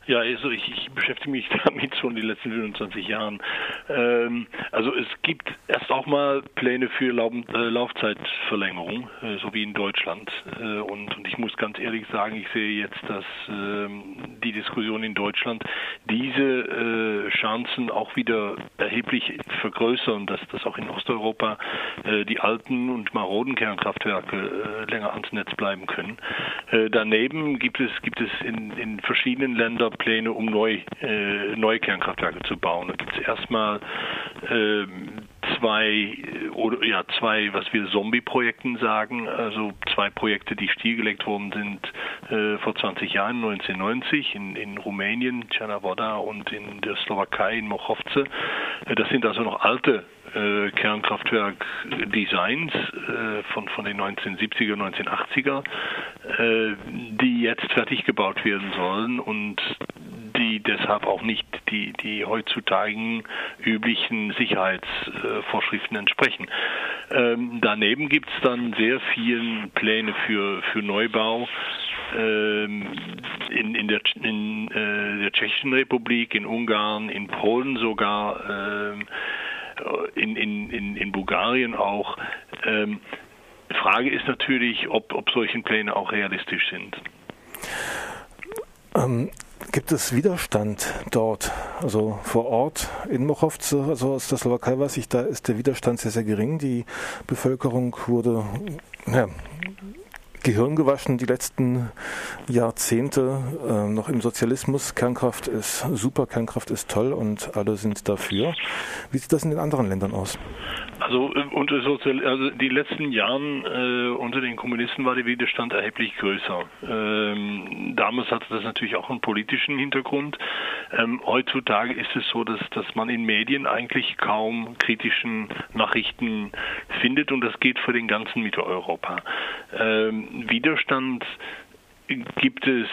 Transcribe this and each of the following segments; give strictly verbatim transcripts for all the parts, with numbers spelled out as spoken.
Ja, also ich, ich beschäftige mich damit schon die letzten fünfundzwanzig Jahren. Ähm, also es gibt erst auch mal Pläne für Lauf, äh, Laufzeitverlängerung, äh, so wie in Deutschland. Äh, und, und ich muss ganz ehrlich sagen, ich sehe jetzt, dass äh, die Diskussion in Deutschland diese äh, Chancen auch wieder erheblich vergrößern, dass, dass auch in Osteuropa äh, die alten und maroden Kernkraftwerke äh, länger ans Netz bleiben können. Äh, daneben gibt es, gibt es in, in verschiedenen Ländern Pläne, um neu, äh, neue Kernkraftwerke zu bauen. Da gibt es erstmal äh, zwei oder ja zwei, was wir Zombie-Projekten sagen, also zwei Projekte, die stillgelegt worden sind äh, vor zwanzig Jahren, neunzehnhundertneunzig in, in Rumänien, Černá-Voda und in der Slowakei in Mochovce. Das sind also noch alte äh, Kernkraftwerk-Designs äh, von, von den neunzehnhundertsiebziger, neunzehnhundertachtziger, äh, die jetzt fertig gebaut werden sollen und die deshalb auch nicht die, die heutzutage üblichen Sicherheitsvorschriften entsprechen. Ähm, daneben gibt es dann sehr viele Pläne für, für Neubau ähm, in, in, der, in äh, der Tschechischen Republik, in Ungarn, in Polen sogar, ähm, in, in, in, in Bulgarien auch. Ähm, Frage ist natürlich, ob, ob solche Pläne auch realistisch sind. Ähm, gibt es Widerstand dort, also vor Ort in Mochovce, also aus der Slowakei weiß ich, da ist der Widerstand sehr, sehr gering. Die Bevölkerung wurde ja, Gehirn gewaschen die letzten Jahrzehnte, äh, noch im Sozialismus. Kernkraft ist super, Kernkraft ist toll und alle sind dafür. Wie sieht das in den anderen Ländern aus? Also unter Sozial- also die letzten Jahren äh, unter den Kommunisten war der Widerstand erheblich größer. Ähm, damals hatte das natürlich auch einen politischen Hintergrund. Ähm, heutzutage ist es so, dass, dass man in Medien eigentlich kaum kritischen Nachrichten findet und das geht für den ganzen Mitteleuropa. Ähm, Widerstand gibt es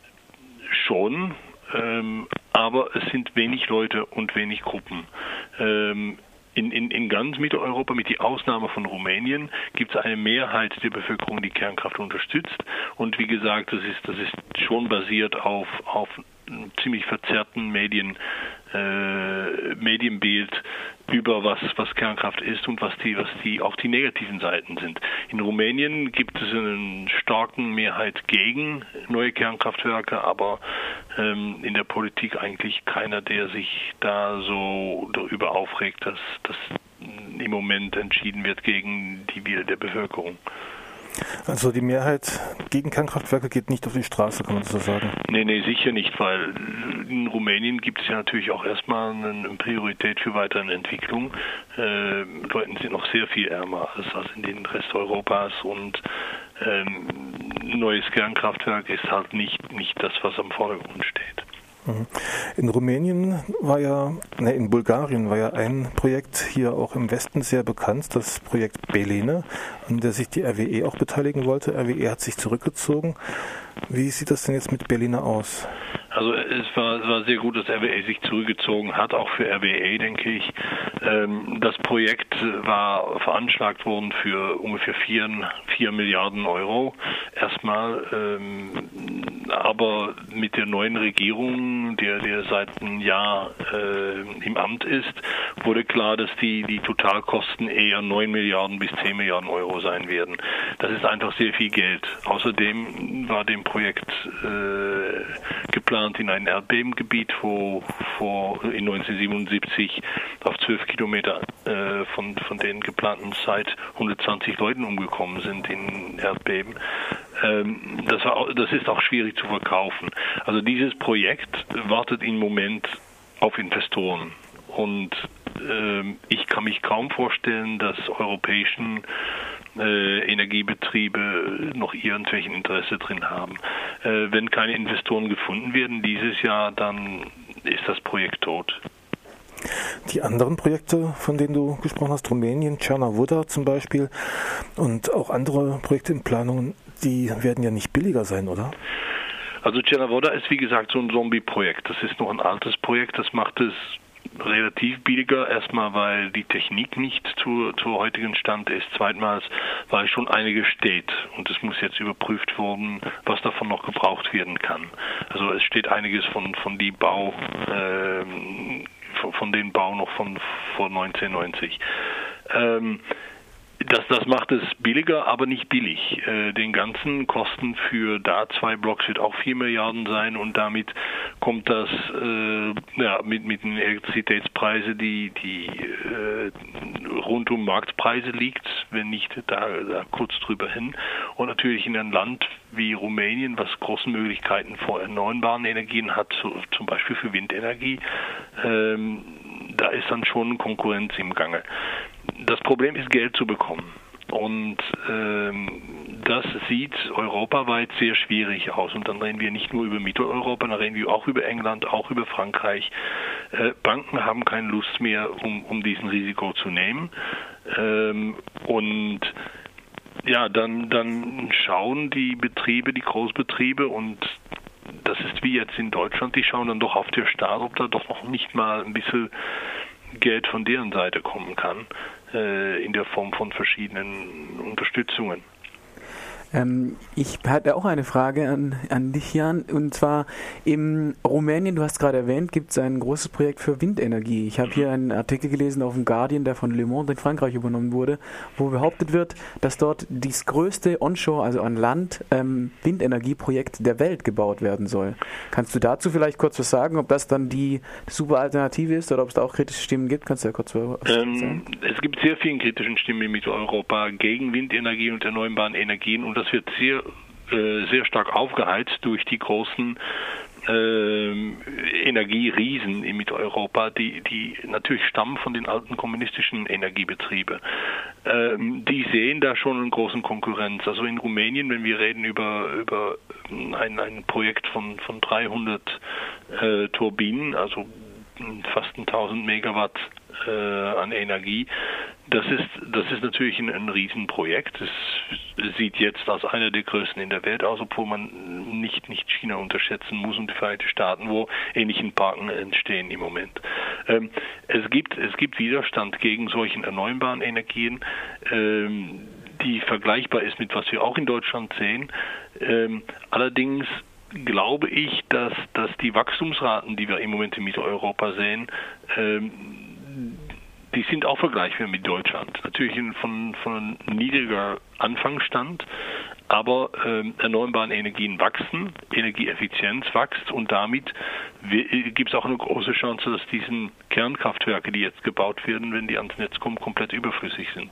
schon, ähm, aber es sind wenig Leute und wenig Gruppen. Ähm, In, in, in ganz Mitteleuropa, mit der Ausnahme von Rumänien, gibt es eine Mehrheit der Bevölkerung, die Kernkraft unterstützt. Und wie gesagt, das ist, das ist schon basiert auf, auf einem ziemlich verzerrten Medien, äh, Medienbild über was, was Kernkraft ist und was die, was die auch die negativen Seiten sind. In Rumänien gibt es eine starke Mehrheit gegen neue Kernkraftwerke, aber ähm, in der Politik eigentlich keiner, der sich da so darüber aufregt, dass das im Moment entschieden wird gegen die Wille der Bevölkerung. Also die Mehrheit gegen Kernkraftwerke geht nicht auf die Straße, kann man so sagen? Nee, nee, sicher nicht, weil in Rumänien gibt es ja natürlich auch erstmal eine Priorität für weitere Entwicklung. Äh, Leute sind noch sehr viel ärmer als, als in den Rest Europas und ähm, ein neues Kernkraftwerk ist halt nicht, nicht das, was am Vordergrund steht. In Rumänien war ja, ne, in Bulgarien war ja ein Projekt hier auch im Westen sehr bekannt, das Projekt Belene, an der sich die R W E auch beteiligen wollte. R W E hat sich zurückgezogen. Wie sieht das denn jetzt mit Belene aus? Also es war, es war sehr gut, dass R W E sich zurückgezogen hat, auch für R W E, denke ich. Ähm, das Projekt war veranschlagt worden für ungefähr vier, vier Milliarden Euro erstmal. Ähm, aber mit der neuen Regierung, der, der seit einem Jahr äh, im Amt ist, wurde klar, dass die, die Totalkosten eher neun Milliarden bis zehn Milliarden Euro sein werden. Das ist einfach sehr viel Geld. Außerdem war dem Projekt äh, geplant in ein Erdbebengebiet, wo vor in neunzehnhundertsiebenundsiebzig auf zwölf Kilometer äh, von, von den geplanten Site hundertzwanzig Leuten umgekommen sind in Erdbeben. Ähm, das, war, das ist auch schwierig zu verkaufen. Also dieses Projekt wartet im Moment auf Investoren und ähm, ich kann mich kaum vorstellen, dass europäischen Äh, Energiebetriebe noch irgendwelchen Interesse drin haben. Äh, wenn keine Investoren gefunden werden dieses Jahr, dann ist das Projekt tot. Die anderen Projekte, von denen du gesprochen hast, Rumänien, Černá-Voda zum Beispiel und auch andere Projekte in Planung, die werden ja nicht billiger sein, oder? Also Černá-Voda ist wie gesagt so ein Zombie-Projekt. Das ist noch ein altes Projekt, das macht es relativ billiger, erstmal weil die Technik nicht zu, zur heutigen Stand ist, zweitmals weil schon einiges steht und es muss jetzt überprüft werden, was davon noch gebraucht werden kann. Also es steht einiges von, von die Bau, äh, von, von den Bau noch von vor neunzehnhundertneunzig. Ähm, Das, das macht es billiger, aber nicht billig. Äh, den ganzen Kosten für da zwei Blocks wird auch vier Milliarden sein und damit kommt das äh, ja, mit, mit den Elektrizitätspreisen, die, die äh, rund um Marktpreise liegt, wenn nicht da, da kurz drüber hin. Und natürlich in einem Land wie Rumänien, was große Möglichkeiten vor erneuerbaren Energien hat, so, zum Beispiel für Windenergie, ähm, da ist dann schon Konkurrenz im Gange. Das Problem ist, Geld zu bekommen. Und ähm, das sieht europaweit sehr schwierig aus. Und dann reden wir nicht nur über Mitteleuropa, dann reden wir auch über England, auch über Frankreich. Äh, Banken haben keine Lust mehr, um, um diesen Risiko zu nehmen. Ähm, und ja, dann, dann schauen die Betriebe, die Großbetriebe, und das ist wie jetzt in Deutschland, die schauen dann doch auf den Staat, ob da doch noch nicht mal ein bisschen Geld von deren Seite kommen kann, äh, in der Form von verschiedenen Unterstützungen. Ähm, ich hatte auch eine Frage an, an dich, Jan, und zwar in Rumänien, du hast gerade erwähnt, gibt es ein großes Projekt für Windenergie. Ich habe mhm. hier einen Artikel gelesen auf dem Guardian, der von Le Monde in Frankreich übernommen wurde, wo behauptet wird, dass dort das größte Onshore, also an Land, ähm, Windenergieprojekt der Welt gebaut werden soll. Kannst du dazu vielleicht kurz was sagen, ob das dann die super Alternative ist oder ob es da auch kritische Stimmen gibt? Kannst du ja kurz was ähm, sagen? Es gibt sehr viele kritische Stimmen in Mitteleuropa gegen Windenergie und erneuerbaren Energien, und das wird sehr, äh, sehr stark aufgeheizt durch die großen äh, Energieriesen in Mitteleuropa, die, die natürlich stammen von den alten kommunistischen Energiebetrieben. Ähm, die sehen da schon eine große Konkurrenz. Also in Rumänien, wenn wir reden über, über ein, ein Projekt von, von dreihundert äh, Turbinen, also fast tausend Megawatt äh, an Energie. Das ist, das ist natürlich ein, ein Riesenprojekt. Es sieht jetzt als einer der größten in der Welt aus, obwohl man nicht, nicht China unterschätzen muss und die Vereinigten Staaten, wo ähnliche Parken entstehen im Moment. Ähm, es gibt, es gibt Widerstand gegen solchen erneuerbaren Energien, ähm, die vergleichbar ist mit was wir auch in Deutschland sehen. Ähm, allerdings glaube ich, dass, dass die Wachstumsraten, die wir im Moment in Mitteleuropa sehen, ähm, die sind auch vergleichbar mit Deutschland. Natürlich von, von niedriger Anfangsstand, aber ähm, erneuerbare Energien wachsen, Energieeffizienz wächst, und damit gibt es auch eine große Chance, dass diese Kernkraftwerke, die jetzt gebaut werden, wenn die ans Netz kommen, komplett überflüssig sind.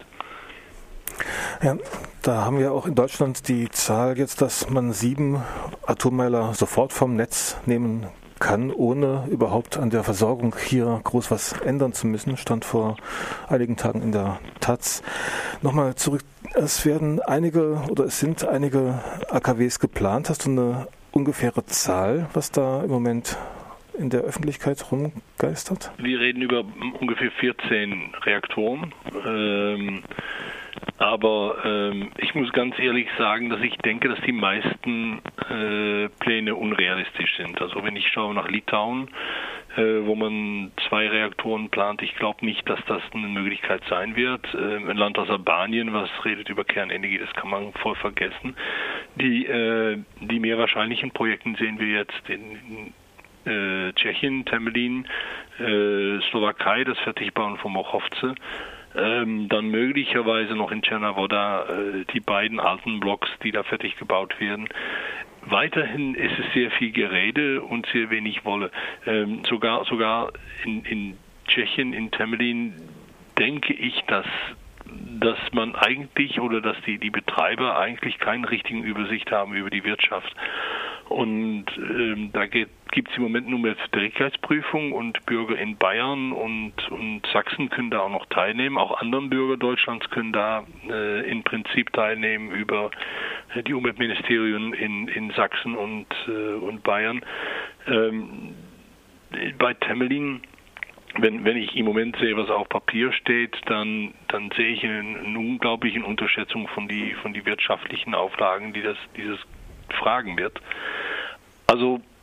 Ja, da haben wir auch in Deutschland die Zahl jetzt, dass man sieben Atommeiler sofort vom Netz nehmen kann, ohne überhaupt an der Versorgung hier groß was ändern zu müssen. Stand vor einigen Tagen in der Taz. Nochmal zurück, es werden einige oder es sind einige A K Ws geplant. Hast du eine ungefähre Zahl, was da im Moment in der Öffentlichkeit rumgeistert? Wir reden über ungefähr vierzehn Reaktoren. Ähm, aber ähm, ich muss ganz ehrlich sagen, dass ich denke, dass die meisten äh, Pläne unrealistisch sind. Also wenn ich schaue nach Litauen, äh, wo man zwei Reaktoren plant, ich glaube nicht, dass das eine Möglichkeit sein wird. Ähm, ein Land aus Albanien, was redet über Kernenergie, das kann man voll vergessen. Die, äh, die mehr wahrscheinlichen Projekte sehen wir jetzt in Äh, Tschechien, Temelin, äh, Slowakei, das Fertigbauen von Mochovce, ähm, dann möglicherweise noch in Černá äh, die beiden alten Blocks, die da fertig gebaut werden. Weiterhin ist es sehr viel Gerede und sehr wenig Wolle. Ähm, sogar sogar in, in Tschechien, in Temelin, denke ich, dass dass man eigentlich oder dass die, die Betreiber eigentlich keine richtigen Übersicht haben über die Wirtschaft. Und ähm, da gibt es im Moment nur mehr Verträglichkeitsprüfung, und Bürger in Bayern und, und Sachsen können da auch noch teilnehmen. Auch andere Bürger Deutschlands können da äh, im Prinzip teilnehmen über äh, die Umweltministerien in, in Sachsen und, äh, und Bayern. Ähm, bei Temelin, Wenn, wenn ich im Moment sehe, was auf Papier steht, dann, dann sehe ich eine, eine unglaubliche Unterschätzung von die, von die wirtschaftlichen Auflagen, die das, dieses fragen wird. Also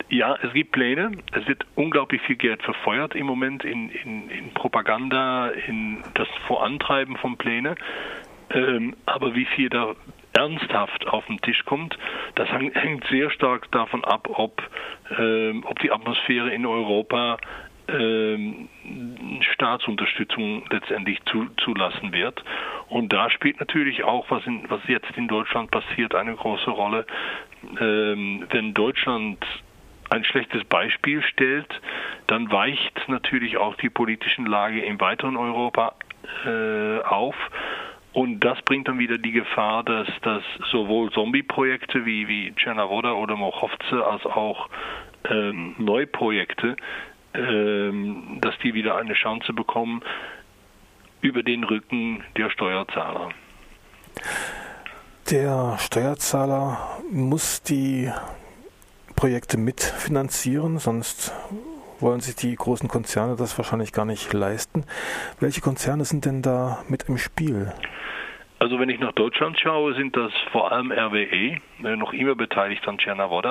Ja, es gibt Pläne. Es wird unglaublich viel Geld verfeuert im Moment in, in, in Propaganda, in das Vorantreiben von Plänen. Ähm, aber wie viel da ernsthaft auf den Tisch kommt, das hängt sehr stark davon ab, ob, ähm, ob die Atmosphäre in Europa ähm, Staatsunterstützung letztendlich zu, zulassen wird. Und da spielt natürlich auch, was, in, was jetzt in Deutschland passiert, eine große Rolle. Ähm, wenn Deutschland ein schlechtes Beispiel stellt, dann weicht natürlich auch die politische Lage im weiteren Europa äh, auf. Und das bringt dann wieder die Gefahr, dass, dass sowohl Zombie-Projekte wie, wie Černá oder Mochovce als auch ähm, Neuprojekte, ähm, dass die wieder eine Chance bekommen über den Rücken der Steuerzahler. Der Steuerzahler muss die Projekte mitfinanzieren, sonst wollen sich die großen Konzerne das wahrscheinlich gar nicht leisten. Welche Konzerne sind denn da mit im Spiel? Also wenn ich nach Deutschland schaue, sind das vor allem R W E, noch immer beteiligt an Černá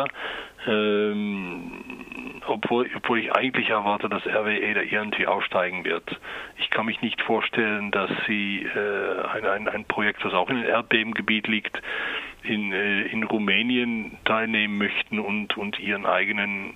ähm, obwohl, obwohl ich eigentlich erwarte, dass R W E da irgendwie aussteigen wird. Ich kann mich nicht vorstellen, dass sie äh, ein, ein, ein Projekt, das auch in einem Erdbebengebiet liegt, in, äh, in Rumänien teilnehmen möchten und, und ihren eigenen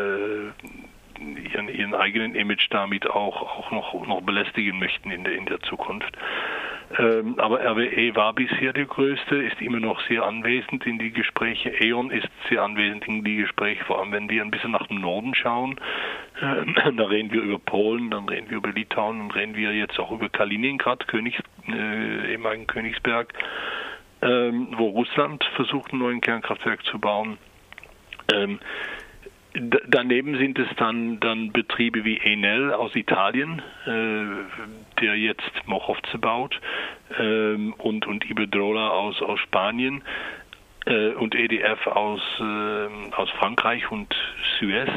äh, Ihren, ihren eigenen Image damit auch, auch noch, noch belästigen möchten in der, in der Zukunft. Ähm, aber R W E war bisher der größte, ist immer noch sehr anwesend in die Gespräche. E.ON ist sehr anwesend in die Gespräche, vor allem wenn wir ein bisschen nach dem Norden schauen. Ähm, da reden wir über Polen, dann reden wir über Litauen, dann reden wir jetzt auch über Kaliningrad, Königs, äh, ehemaligen Königsberg, ähm, wo Russland versucht, einen neuen Kernkraftwerk zu bauen. Ähm, D- daneben sind es dann, dann Betriebe wie Enel aus Italien, äh, der jetzt Mochovce baut, ähm, und, und Iberdrola aus, aus Spanien äh, und E D F aus, äh, aus Frankreich und Suez,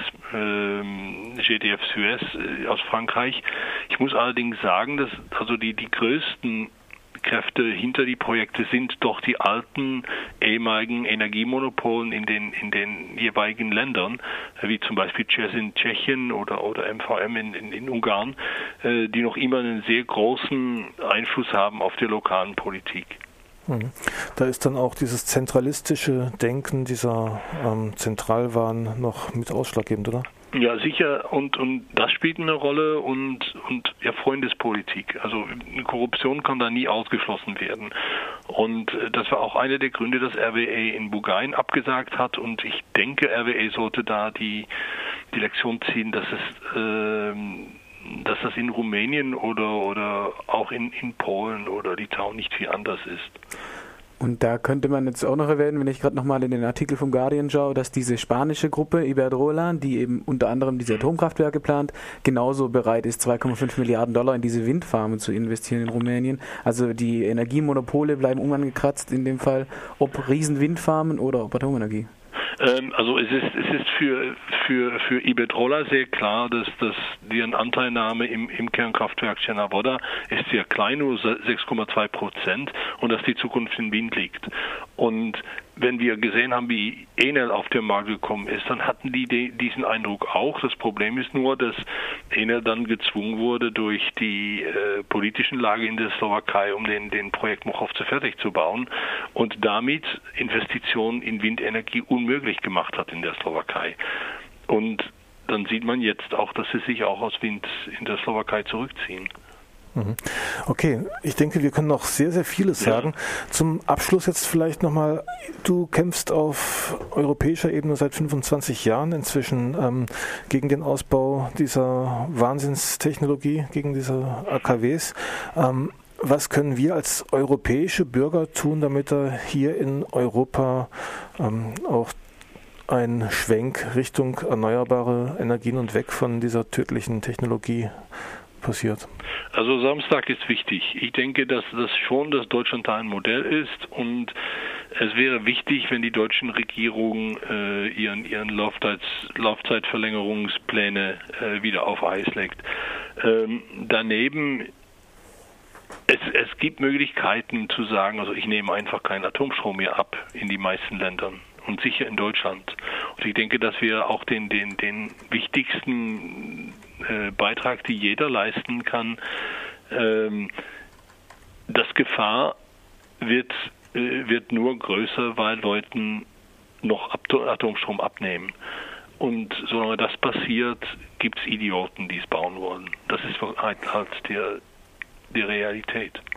äh, G D F Suez äh, aus Frankreich. Ich muss allerdings sagen, dass also die, die größten Kräfte hinter die Projekte sind doch die alten ehemaligen Energiemonopolen in den in den jeweiligen Ländern, wie zum Beispiel C E S in Tschechien oder oder M V M in, in, in Ungarn, äh, die noch immer einen sehr großen Einfluss haben auf die lokalen Politik. Da ist dann auch dieses zentralistische Denken, dieser ähm, Zentralwahn noch mit ausschlaggebend, oder? Ja, sicher, und, und das spielt eine Rolle und, und ja, Freundespolitik. Also Korruption kann da nie ausgeschlossen werden. Und das war auch einer der Gründe, dass R W E in Bugain abgesagt hat, und ich denke, R W E sollte da die, die Lektion ziehen, dass es ähm, dass das in Rumänien oder, oder auch in, in Polen oder Litauen nicht viel anders ist. Und da könnte man jetzt auch noch erwähnen, wenn ich gerade nochmal in den Artikel vom Guardian schaue, dass diese spanische Gruppe Iberdrola, die eben unter anderem diese Atomkraftwerke plant, genauso bereit ist, zwei Komma fünf Milliarden Dollar in diese Windfarmen zu investieren in Rumänien. Also die Energiemonopole bleiben unangekratzt in dem Fall, ob Riesenwindfarmen oder ob Atomenergie. Also es ist, es ist für, für, für Iberdrola sehr klar, dass, dass deren Anteilnahme im, im Kernkraftwerk Černá ist sehr klein, nur sechs Komma zwei Prozent, und dass die Zukunft im Wind liegt. Und wenn wir gesehen haben, wie Enel auf den Markt gekommen ist, dann hatten die de, diesen Eindruck auch. Das Problem ist nur, dass Enel dann gezwungen wurde, durch die äh, politischen Lage in der Slowakei, um den, den Projekt Mochovce fertig zu bauen, und damit Investitionen in Windenergie unmöglich gemacht hat in der Slowakei. Und dann sieht man jetzt auch, dass sie sich auch aus Wind in der Slowakei zurückziehen. Okay, ich denke, wir können noch sehr, sehr vieles ja. sagen. Zum Abschluss jetzt vielleicht nochmal, du kämpfst auf europäischer Ebene seit fünfundzwanzig Jahren inzwischen ähm, gegen den Ausbau dieser Wahnsinnstechnologie, gegen diese A K Ws. Ähm, was können wir als europäische Bürger tun, damit da hier in Europa ähm, auch ein Schwenk Richtung erneuerbare Energien und weg von dieser tödlichen Technologie passiert? Also Samstag ist wichtig. Ich denke, dass das schon das Deutschland ein Modell ist, und es wäre wichtig, wenn die deutschen Regierungen äh, ihren, ihren Laufzeit, Laufzeitverlängerungspläne äh, wieder auf Eis legt. Ähm, daneben Es, es gibt Möglichkeiten zu sagen, also ich nehme einfach keinen Atomstrom mehr ab in die meisten Ländern und sicher in Deutschland. Und ich denke, dass wir auch den, den, den wichtigsten äh, Beitrag, die jeder leisten kann, ähm, das Gefahr wird, äh, wird nur größer, weil Leuten noch Atomstrom abnehmen. Und solange das passiert, gibt es Idioten, die es bauen wollen. Das ist halt, halt die, die Realität.